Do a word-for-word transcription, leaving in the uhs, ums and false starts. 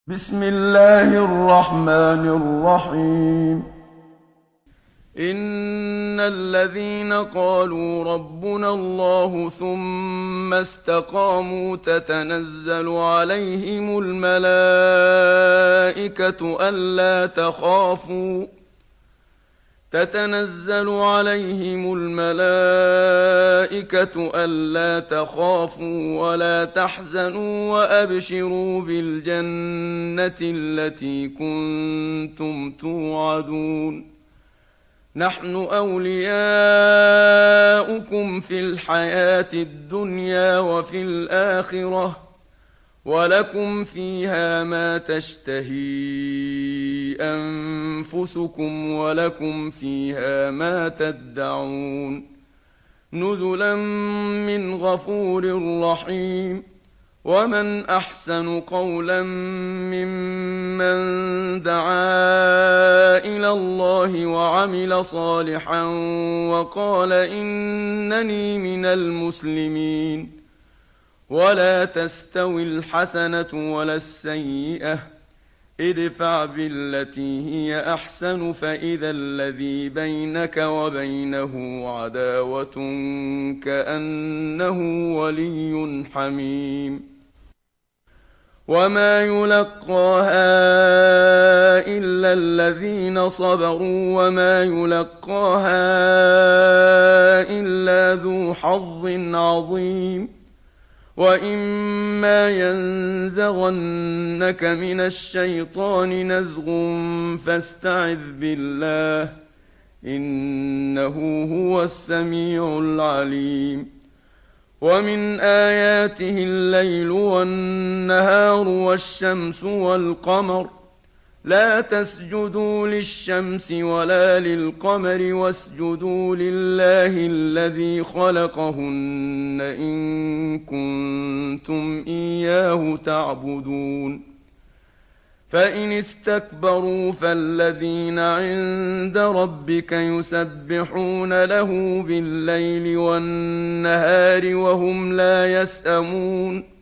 بسم الله الرحمن الرحيم. إن الذين قالوا ربنا الله ثم استقاموا تتنزل عليهم الملائكة ألا تخافوا تتنزل عليهم الملائكة ألا تخافوا ولا تحزنوا وأبشروا بالجنة التي كنتم توعدون نحن أولياؤكم في الحياة الدنيا وفي الآخرة ولكم فيها ما تشتهي أنفسكم ولكم فيها ما تدعون نزلا من غفور رحيم. ومن أحسن قولا ممن دعا إلى الله وعمل صالحا وقال إنني من المسلمين. ولا تستوي الحسنة ولا السيئة ادفع بالتي هي أحسن فإذا الذي بينك وبينه عداوة كأنه ولي حميم. وما يلقاها إلا الذين صبروا وما يلقاها إلا ذو حظ عظيم. وإما ينزغنك من الشيطان نزغ فاستعذ بالله إنه هو السميع العليم. ومن آياته الليل والنهار والشمس والقمر لا تسجدوا للشمس ولا للقمر واسجدوا لله الذي خلقهن إن كنتم إياه تعبدون. فإن استكبروا فالذين عند ربك يسبحون له بالليل والنهار وهم لا يسأمون